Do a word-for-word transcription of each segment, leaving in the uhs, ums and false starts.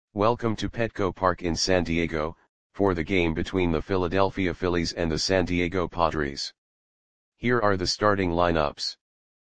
Welcome to Petco Park in San Diego, for the game between the Philadelphia Phillies and the San Diego Padres. Here are the starting lineups.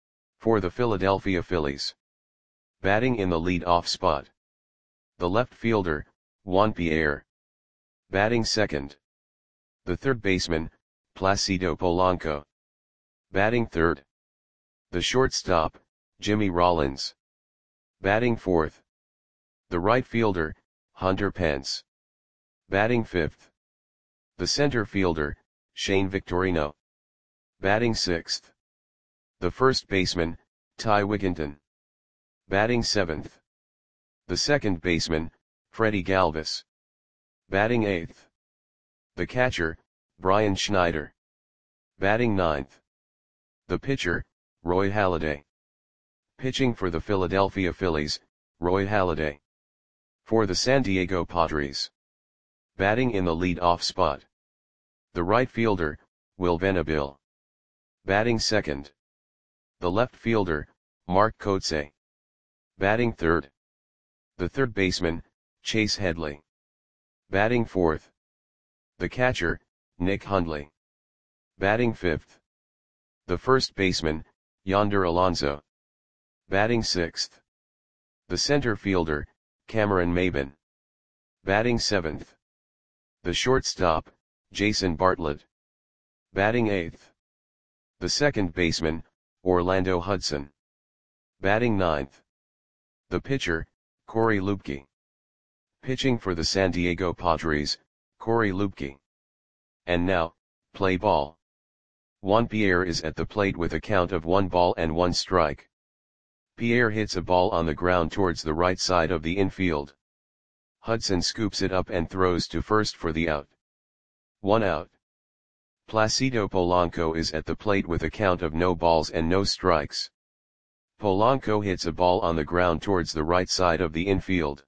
For the Philadelphia Phillies. Batting in the lead-off spot. The left fielder, Juan Pierre. Batting second. The third baseman, Placido Polanco. Batting third. The shortstop, Jimmy Rollins. Batting fourth. The right fielder, Hunter Pence. Batting fifth. The center fielder, Shane Victorino. Batting sixth. The first baseman, Ty Wigginton. Batting seventh. The second baseman, Freddie Galvis. Batting eighth. The catcher, Brian Schneider. Batting ninth. The pitcher, Roy Halladay. Pitching for the Philadelphia Phillies, Roy Halladay. For the San Diego Padres. Batting in the lead-off spot. The right fielder, Will Venable. Batting second. The left fielder, Mark Kotsay. Batting third. The third baseman, Chase Headley. Batting fourth. The catcher, Nick Hundley. Batting fifth. The first baseman, Yonder Alonso. Batting sixth. The center fielder, Cameron Maybin. Batting seventh. The shortstop, Jason Bartlett. Batting eighth. The second baseman, Orlando Hudson. Batting ninth. The pitcher, Corey Lupke. Pitching for the San Diego Padres, Corey Lupke. And now, play ball. Juan Pierre is at the plate with a count of one ball and one strike. Pierre hits a ball on the ground towards the right side of the infield. Hudson scoops it up and throws to first for the out. One out. Placido Polanco is at the plate with a count of no balls and no strikes. Polanco hits a ball on the ground towards the right side of the infield.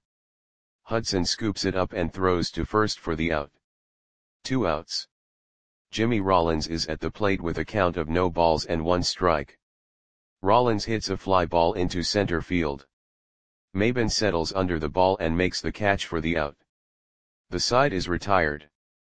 Hudson scoops it up and throws to first for the out. Two outs. Jimmy Rollins is at the plate with a count of no balls and one strike. Rollins hits a fly ball into center field. Maybin settles under the ball and makes the catch for the out. The side is retired.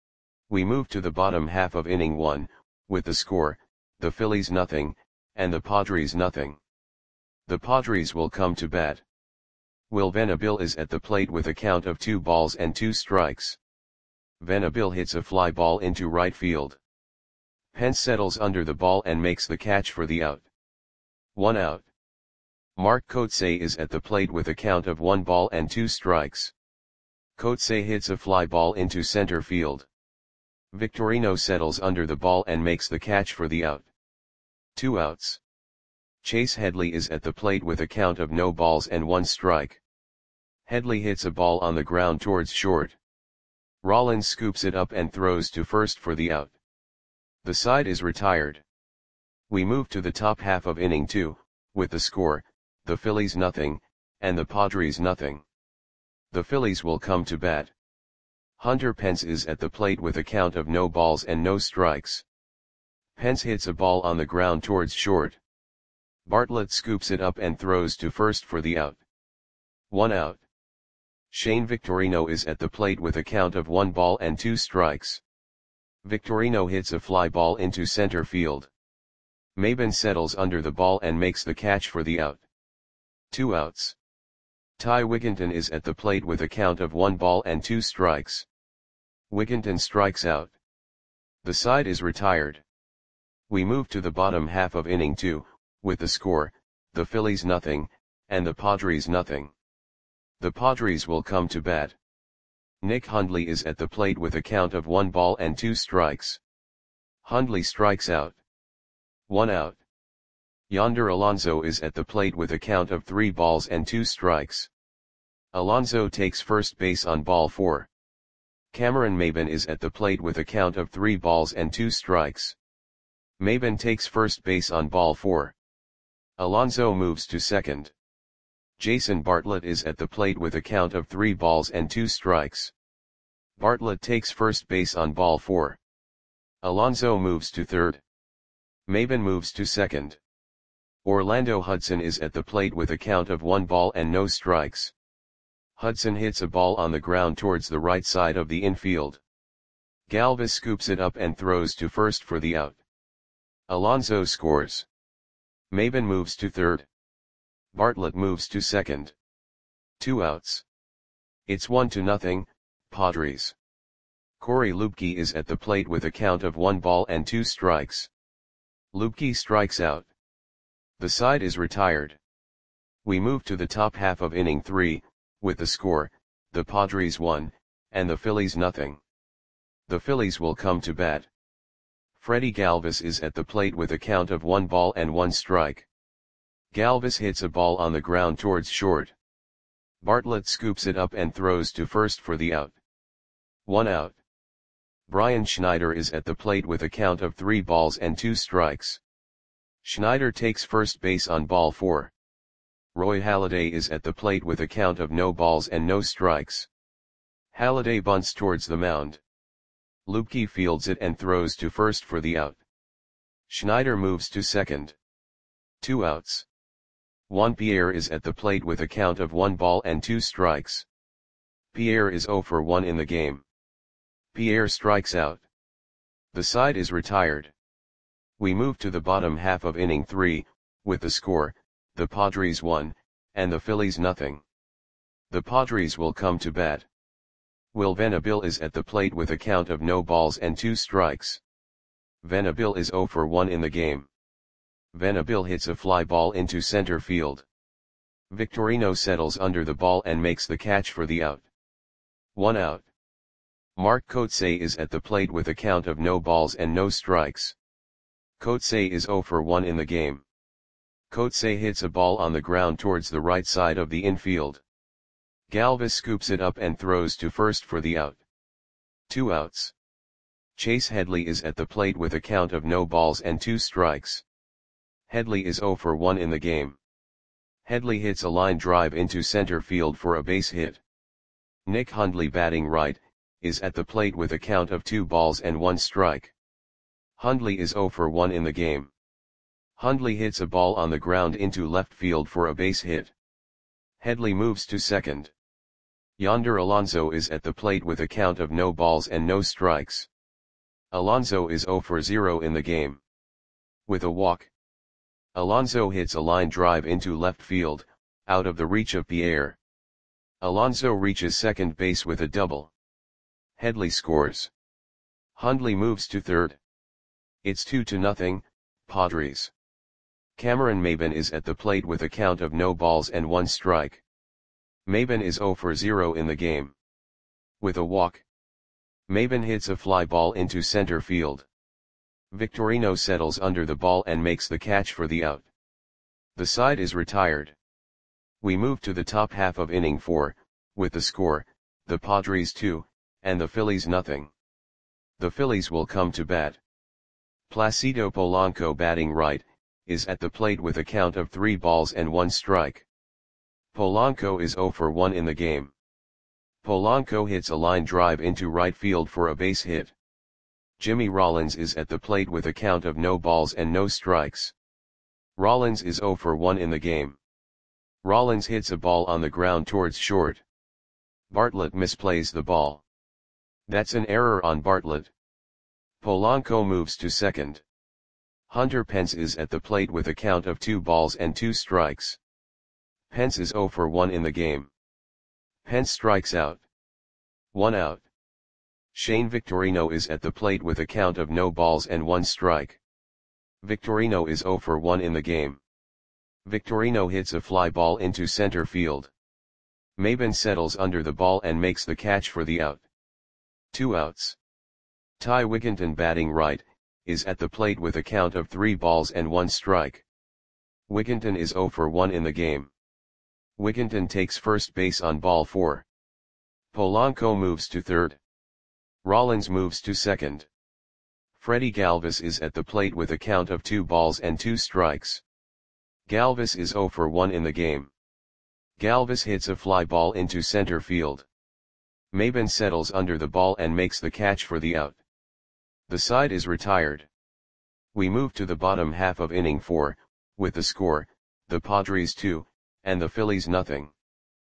We move to the bottom half of inning one, with the score, the Phillies nothing, and the Padres nothing. The Padres will come to bat. Will Venable is at the plate with a count of two balls and two strikes. Venable hits a fly ball into right field. Pence settles under the ball and makes the catch for the out. One out. Mark Kotsay is at the plate with a count of one ball and two strikes. Kotsay hits a fly ball into center field. Victorino settles under the ball and makes the catch for the out. Two outs. Chase Headley is at the plate with a count of no balls and one strike. Headley hits a ball on the ground towards short. Rollins scoops it up and throws to first for the out. The side is retired. We move to the top half of inning two, with the score, the Phillies nothing, and the Padres nothing. The Phillies will come to bat. Hunter Pence is at the plate with a count of no balls and no strikes. Pence hits a ball on the ground towards short. Bartlett scoops it up and throws to first for the out. One out. Shane Victorino is at the plate with a count of one ball and two strikes. Victorino hits a fly ball into center field. Maybin settles under the ball and makes the catch for the out. Two outs. Ty Wigginton is at the plate with a count of one ball and two strikes. Wigginton strikes out. The side is retired. We move to the bottom half of inning two, with the score, the Phillies nothing, and the Padres nothing. The Padres will come to bat. Nick Hundley is at the plate with a count of one ball and two strikes. Hundley strikes out. One out. Yonder Alonso is at the plate with a count of three balls and two strikes. Alonso takes first base on ball four. Cameron Maybin is at the plate with a count of three balls and two strikes. Maybin takes first base on ball four. Alonso moves to second. Jason Bartlett is at the plate with a count of three balls and two strikes. Bartlett takes first base on ball four. Alonso moves to third. Maybin moves to second. Orlando Hudson is at the plate with a count of one ball and no strikes. Hudson hits a ball on the ground towards the right side of the infield. Galvis scoops it up and throws to first for the out. Alonso scores. Maben moves to third. Bartlett moves to second. Two outs. It's one to nothing, Padres. Corey Lupke is at the plate with a count of one ball and two strikes. Lupke strikes out. The side is retired. We move to the top half of inning three, with the score, the Padres one, and the Phillies nothing. The Phillies will come to bat. Freddie Galvis is at the plate with a count of one ball and one strike. Galvis hits a ball on the ground towards short. Bartlett scoops it up and throws to first for the out. One out. Brian Schneider is at the plate with a count of three balls and two strikes. Schneider takes first base on ball four. Roy Halladay is at the plate with a count of no balls and no strikes. Halladay bunts towards the mound. Lupke fields it and throws to first for the out. Schneider moves to second. Two outs. Juan Pierre is at the plate with a count of one ball and two strikes. Pierre is zero for one in the game. Pierre strikes out. The side is retired. We move to the bottom half of inning three, with the score, the Padres one, and the Phillies nothing. The Padres will come to bat. Will Venable is at the plate with a count of no balls and two strikes. Venable is zero for one in the game. Venable hits a fly ball into center field. Victorino settles under the ball and makes the catch for the out. One out. Mark Kotsay is at the plate with a count of no balls and no strikes. Kotsay is zero for one in the game. Kotsay hits a ball on the ground towards the right side of the infield. Galvis scoops it up and throws to first for the out. Two outs. Chase Headley is at the plate with a count of no balls and two strikes. Headley is zero for one in the game. Headley hits a line drive into center field for a base hit. Nick Hundley, batting right, is at the plate with a count of two balls and one strike. Hundley is zero for one in the game. Hundley hits a ball on the ground into left field for a base hit. Headley moves to second. Yonder Alonso is at the plate with a count of no balls and no strikes. Alonso is zero for zero in the game. With a walk. Alonso hits a line drive into left field, out of the reach of Pierre. Alonso reaches second base with a double. Headley scores. Hundley moves to third. It's two to nothing, Padres. Cameron Maben is at the plate with a count of no balls and one strike. Maben is zero for zero in the game. With a walk. Maben hits a fly ball into center field. Victorino settles under the ball and makes the catch for the out. The side is retired. We move to the top half of inning four, with the score, the Padres two, and the Phillies nothing. The Phillies will come to bat. Placido Polanco, batting right, is at the plate with a count of three balls and one strike. Polanco is zero for one in the game. Polanco hits a line drive into right field for a base hit. Jimmy Rollins is at the plate with a count of no balls and no strikes. Rollins is zero for one in the game. Rollins hits a ball on the ground towards short. Bartlett misplays the ball. That's an error on Bartlett. Polanco moves to second. Hunter Pence is at the plate with a count of two balls and two strikes. Pence is zero for one in the game. Pence strikes out. One out. Shane Victorino is at the plate with a count of no balls and one strike. Victorino is zero for one in the game. Victorino hits a fly ball into center field. Maben settles under the ball and makes the catch for the out. Two outs. Ty Wigginton, batting right, is at the plate with a count of three balls and one strike. Wigginton is zero for one in the game. Wigginton takes first base on ball four. Polanco moves to third. Rollins moves to second. Freddie Galvis is at the plate with a count of two balls and two strikes. Galvis is zero for one in the game. Galvis hits a fly ball into center field. Maben settles under the ball and makes the catch for the out. The side is retired. We move to the bottom half of inning four, with the score, the Padres two, and the Phillies nothing.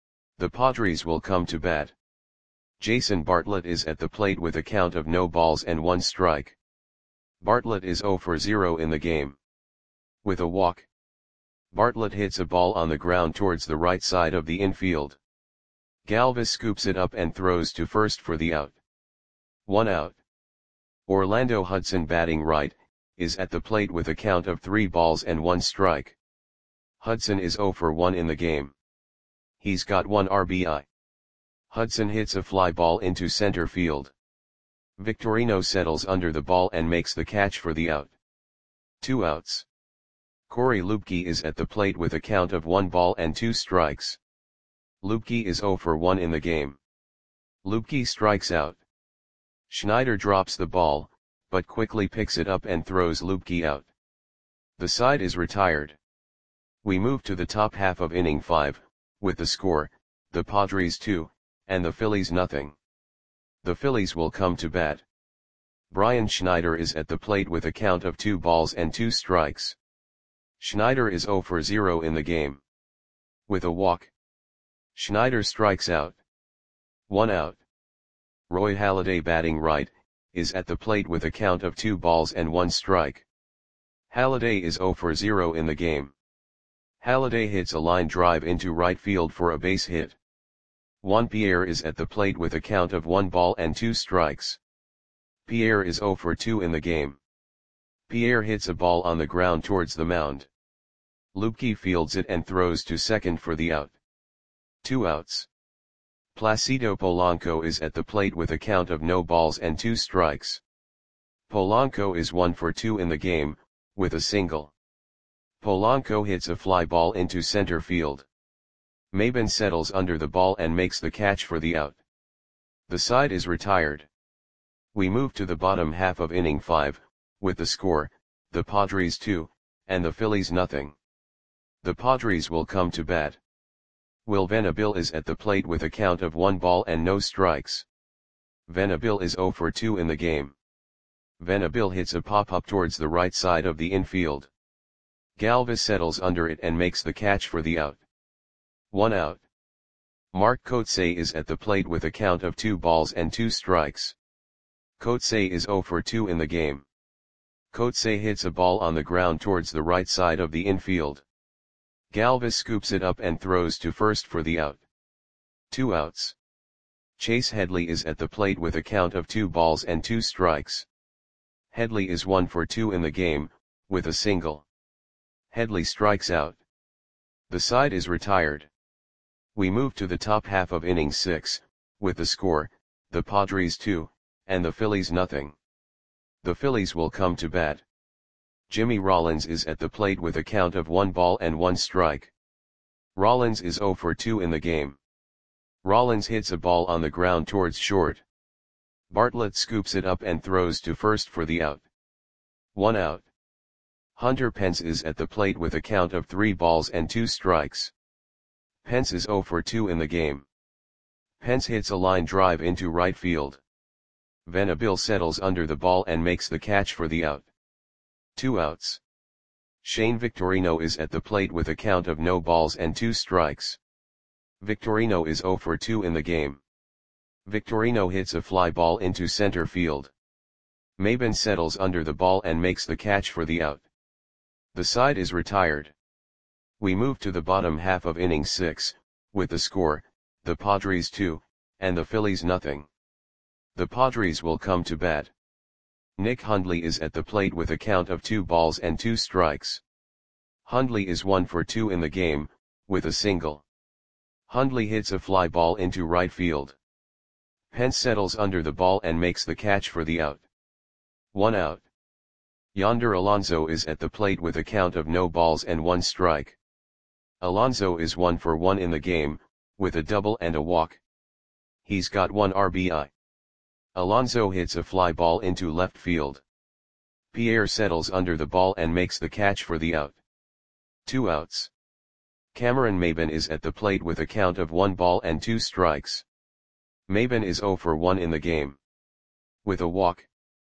The Padres will come to bat. Jason Bartlett is at the plate with a count of no balls and one strike. Bartlett is zero for zero in the game. With a walk, Bartlett hits a ball on the ground towards the right side of the infield. Galvis scoops it up and throws to first for the out. One out. Orlando Hudson, batting right, is at the plate with a count of three balls and one strike. Hudson is zero for one in the game. He's got one R B I. Hudson hits a fly ball into center field. Victorino settles under the ball and makes the catch for the out. Two outs. Corey Lupke is at the plate with a count of one ball and two strikes. Lupke is zero for one in the game. Lupke strikes out. Schneider drops the ball, but quickly picks it up and throws Lupke out. The side is retired. We move to the top half of inning five, with the score, the Padres two, and the Phillies nothing. The Phillies will come to bat. Brian Schneider is at the plate with a count of two balls and two strikes. Schneider is zero for zero in the game. With a walk, Schneider strikes out. One out. Roy Halladay, batting right, is at the plate with a count of two balls and one strike. Halladay is zero for zero in the game. Halladay hits a line drive into right field for a base hit. Juan Pierre is at the plate with a count of one ball and two strikes. Pierre is zero for two in the game. Pierre hits a ball on the ground towards the mound. Lupke fields it and throws to second for the out. Two outs. Placido Polanco is at the plate with a count of no balls and two strikes. Polanco is one for two in the game, with a single. Polanco hits a fly ball into center field. Maben settles under the ball and makes the catch for the out. The side is retired. We move to the bottom half of inning five, with the score, the Padres two, and the Phillies nothing. The Padres will come to bat. Will Venable is at the plate with a count of one ball and no strikes. Venable is zero for two in the game. Venable hits a pop-up towards the right side of the infield. Galvis settles under it and makes the catch for the out. One out. Mark Kotsay is at the plate with a count of two balls and two strikes. Kotsay is zero for two in the game. Kotsay hits a ball on the ground towards the right side of the infield. Galvis scoops it up and throws to first for the out. Two outs. Chase Headley is at the plate with a count of two balls and two strikes. Headley is one for two in the game, with a single. Headley strikes out. The side is retired. We move to the top half of inning six, with the score, the Padres two, and the Phillies nothing. The Phillies will come to bat. Jimmy Rollins is at the plate with a count of one ball and one strike. Rollins is zero for two in the game. Rollins hits a ball on the ground towards short. Bartlett scoops it up and throws to first for the out. One out. Hunter Pence is at the plate with a count of three balls and two strikes. Pence is zero for two in the game. Pence hits a line drive into right field. Venable settles under the ball and makes the catch for the out. Two outs. Shane Victorino is at the plate with a count of no balls and two strikes. Victorino is zero for two in the game. Victorino hits a fly ball into center field. Maben settles under the ball and makes the catch for the out. The side is retired. We move to the bottom half of inning six, with the score, the Padres two, and the Phillies nothing. The Padres will come to bat. Nick Hundley is at the plate with a count of two balls and two strikes. Hundley is one for two in the game, with a single. Hundley hits a fly ball into right field. Pence settles under the ball and makes the catch for the out. One out. Yonder Alonso is at the plate with a count of no balls and one strike. Alonso is one for one in the game, with a double and a walk. He's got one R B I. Alonso hits a fly ball into left field. Pierre settles under the ball and makes the catch for the out. Two outs. Cameron Maben is at the plate with a count of one ball and two strikes. Maben is zero for one in the game. With a walk,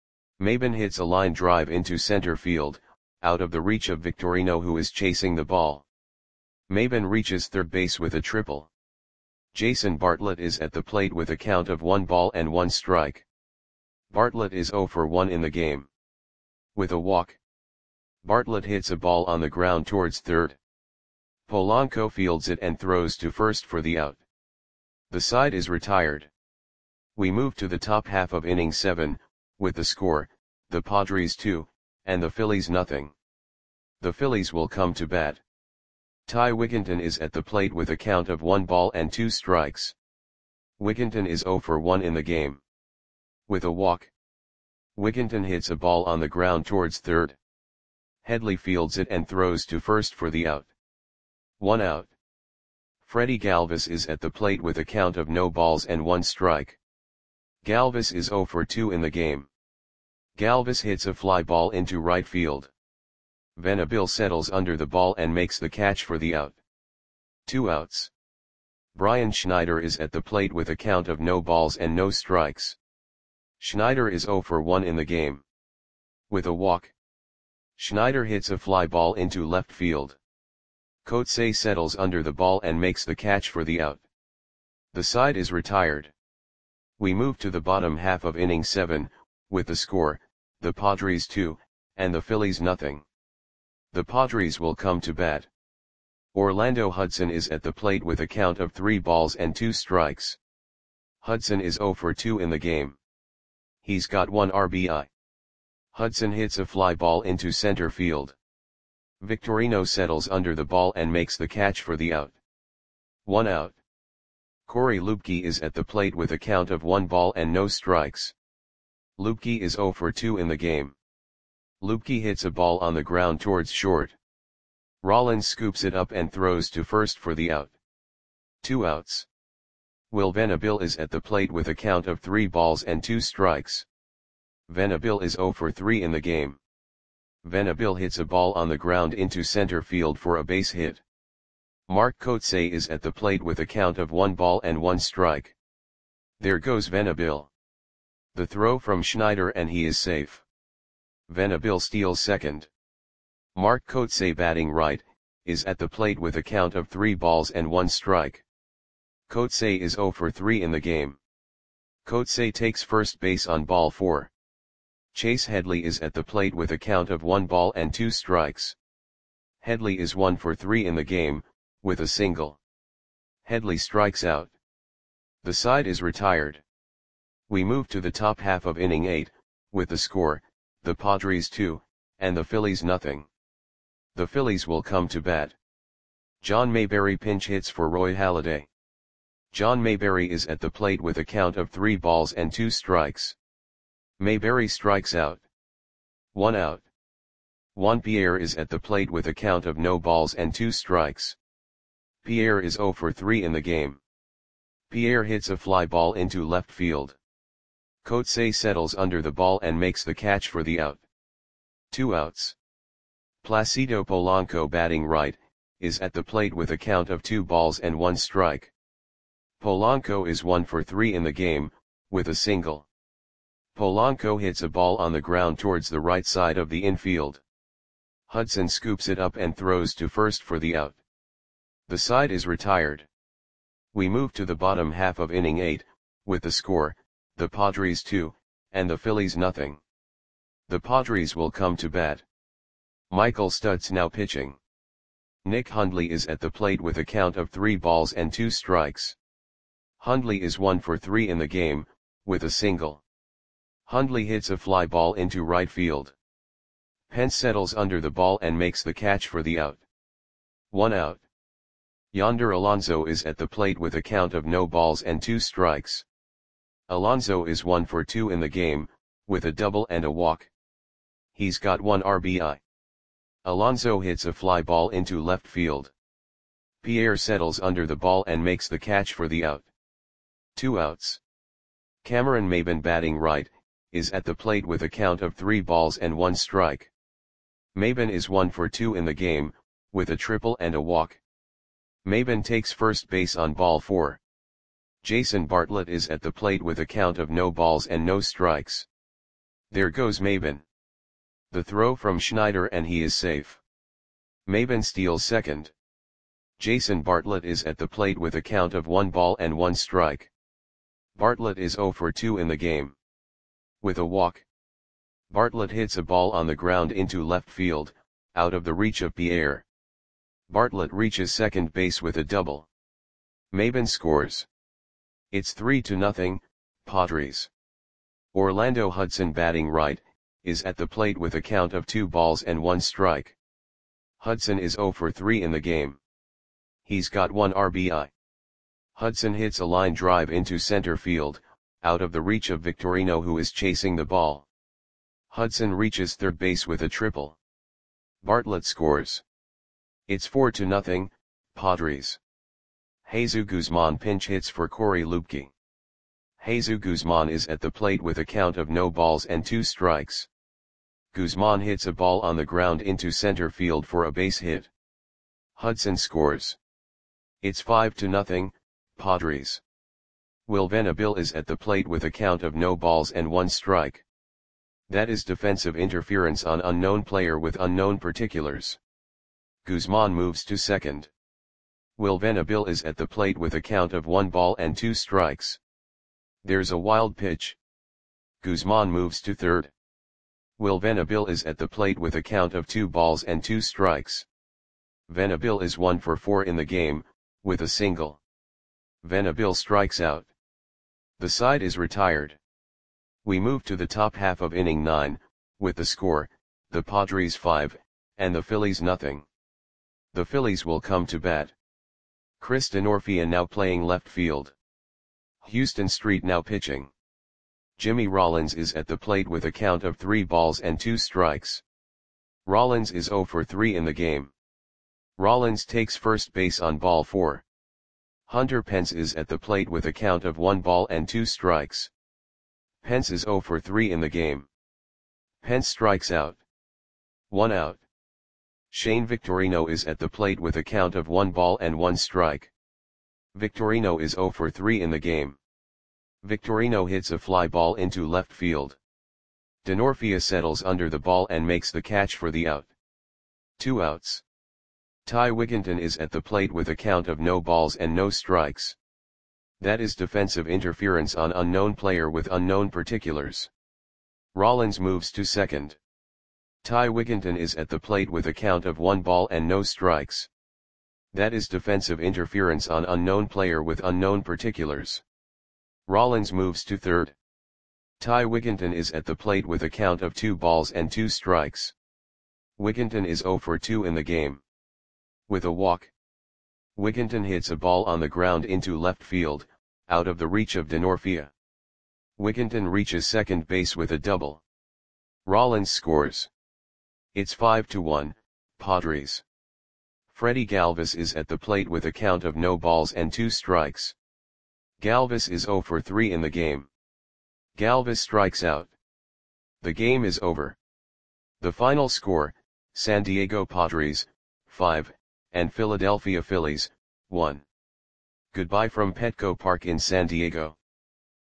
Maben hits a line drive into center field, out of the reach of Victorino, who is chasing the ball. Maben reaches third base with a triple. Jason Bartlett is at the plate with a count of one ball and one strike. Bartlett is zero for one in the game. With a walk, Bartlett hits a ball on the ground towards third. Polanco fields it and throws to first for the out. The side is retired. We move to the top half of inning seven, with the score, the Padres two, and the Phillies nothing. The Phillies will come to bat. Ty Wigginton is at the plate with a count of one ball and two strikes. Wigginton is zero for one in the game. With a walk, Wigginton hits a ball on the ground towards third. Headley fields it and throws to first for the out. One out. Freddie Galvis is at the plate with a count of no balls and one strike. Galvis is zero for two in the game. Galvis hits a fly ball into right field. Venable settles under the ball and makes the catch for the out. Two outs. Brian Schneider is at the plate with a count of no balls and no strikes. Schneider is zero for one in the game. With a walk, Schneider hits a fly ball into left field. Coetzee settles under the ball and makes the catch for the out. The side is retired. We move to the bottom half of inning seven, with the score, the Padres two, and the Phillies nothing. The Padres will come to bat. Orlando Hudson is at the plate with a count of three balls and two strikes. Hudson is zero for two in the game. He's got one R B I. Hudson hits a fly ball into center field. Victorino settles under the ball and makes the catch for the out. One out. Corey Lupke is at the plate with a count of one ball and no strikes. Lupke is zero for two in the game. Lupke hits a ball on the ground towards short. Rollins scoops it up and throws to first for the out. Two outs. Will Venable is at the plate with a count of three balls and two strikes. Venable is zero for three in the game. Venable hits a ball on the ground into center field for a base hit. Mark Coetzee is at the plate with a count of one ball and one strike. There goes Venable. The throw from Schneider and he is safe. Venable steals second. Mark Coetzee, batting right, is at the plate with a count of three balls and one strike. Coetzee is zero for three in the game. Coetzee takes first base on ball four. Chase Headley is at the plate with a count of one ball and two strikes. Headley is one for three in the game, with a single. Headley strikes out. The side is retired. We move to the top half of inning eight, with the score, the Padres two, and the Phillies nothing. The Phillies will come to bat. John Mayberry pinch hits for Roy Halladay. John Mayberry is at the plate with a count of three balls and two strikes. Mayberry strikes out. One out. Juan Pierre is at the plate with a count of no balls and two strikes. Pierre is zero for three in the game. Pierre hits a fly ball into left field. Coetzee settles under the ball and makes the catch for the out. Two outs. Placido Polanco, batting right, is at the plate with a count of two balls and one strike. Polanco is one for three in the game, with a single. Polanco hits a ball on the ground towards the right side of the infield. Hudson scoops it up and throws to first for the out. The side is retired. We move to the bottom half of inning eight, with the score, the Padres two, and the Phillies nothing. The Padres will come to bat. Michael Stutz now pitching. Nick Hundley is at the plate with a count of three balls and two strikes. Hundley is one for three in the game, with a single. Hundley hits a fly ball into right field. Pence settles under the ball and makes the catch for the out. One out. Yonder Alonso is at the plate with a count of no balls and two strikes. Alonso is one for two in the game, with a double and a walk. He's got one R B I. Alonso hits a fly ball into left field. Pierre settles under the ball and makes the catch for the out. Two outs. Cameron Maybin, batting right, is at the plate with a count of three balls and one strike. Maybin is one for two in the game, with a triple and a walk. Maybin takes first base on ball four. Jason Bartlett is at the plate with a count of no balls and no strikes. There goes Maybin. The throw from Schneider and he is safe. Maybin steals second. Jason Bartlett is at the plate with a count of one ball and one strike. Bartlett is zero for two in the game. With a walk, Bartlett hits a ball on the ground into left field, out of the reach of Pierre. Bartlett reaches second base with a double. Maybin scores. It's three to nothing, Padres. Orlando Hudson, batting right, is at the plate with a count of two balls and one strike. Hudson is zero for three in the game. He's got one R B I. Hudson hits a line drive into center field, out of the reach of Victorino, who is chasing the ball. Hudson reaches third base with a triple. Bartlett scores. It's four to nothing, Padres. Jesus Guzman pinch hits for Corey Lupke. Jesus Guzman is at the plate with a count of no balls and two strikes. Guzman hits a ball on the ground into center field for a base hit. Hudson scores. It's five to nothing, Padres. Will Venable is at the plate with a count of no balls and one strike. That is defensive interference on unknown player with unknown particulars. Guzman moves to second. Will Venable is at the plate with a count of one ball and two strikes. There's a wild pitch. Guzman moves to third. Will Venable is at the plate with a count of two balls and two strikes. Venable is one for four in the game, with a single. Venable strikes out. The side is retired. We move to the top half of inning nine, with the score, the Padres five, and the Phillies nothing. The Phillies will come to bat. Chris Denorfia now playing left field. Houston Street now pitching. Jimmy Rollins is at the plate with a count of three balls and two strikes. Rollins is zero for three in the game. Rollins takes first base on ball four. Hunter Pence is at the plate with a count of one ball and two strikes. Pence is zero for three in the game. Pence strikes out. One out. Shane Victorino is at the plate with a count of one ball and one strike. Victorino is zero for three in the game. Victorino hits a fly ball into left field. Denorfia settles under the ball and makes the catch for the out. Two outs. Ty Wigginton is at the plate with a count of no balls and no strikes. That is defensive interference on unknown player with unknown particulars. Rollins moves to second. Ty Wigginton is at the plate with a count of one ball and no strikes. That is defensive interference on unknown player with unknown particulars. Rollins moves to third. Ty Wigginton is at the plate with a count of two balls and two strikes. Wigginton is zero for two in the game. With a walk, Wigginton hits a ball on the ground into left field, out of the reach of Denorfia. Wigginton reaches second base with a double. Rollins scores. It's five to one, Padres. Freddie Galvis is at the plate with a count of no balls and two strikes. Galvis is zero for three in the game. Galvis strikes out. The game is over. The final score, San Diego Padres, five, and Philadelphia Phillies, one. Goodbye from Petco Park in San Diego.